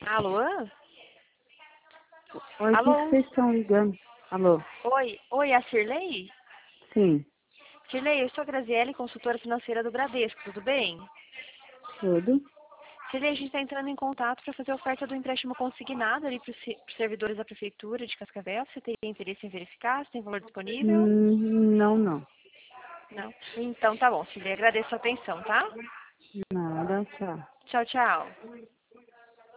Alô? Oi, o que Alô? vocês estão ligando? Alô? Oi, é a Cirlei? Sim, Cirlei, eu sou a Graziele, consultora financeira do Bradesco, tudo bem? tudo. Cirlei, a gente está entrando em contato para fazer a oferta do empréstimo consignado ali para os servidores da Prefeitura de Cascavel. Você teria interesse em verificar se tem valor disponível? Não, não. Não? Então tá bom, Cirlei, agradeço a atenção, tá? Nada, tchau. Tchau, tchau.